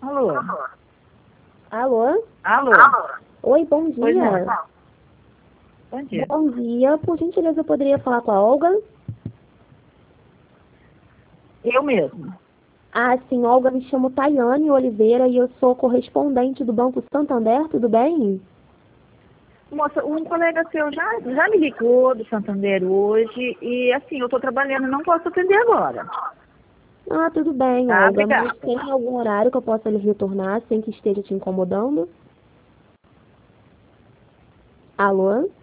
Alô? Alô? Alô? Oi, bom Pois dia. não. Bom dia. Bom dia. Por gentileza, eu poderia falar com a Olga? Eu mesmo. Ah, sim, Olga, me chamo Tayane Oliveira e eu sou correspondente do Banco Santander, tudo bem? Moça, um colega seu já me ligou do Santander hoje e assim, eu estou trabalhando, não posso atender agora. Ah, tudo bem, Tá, Olga, mas obrigada. tem algum horário que eu possa lhe retornar sem que esteja te incomodando? Alô?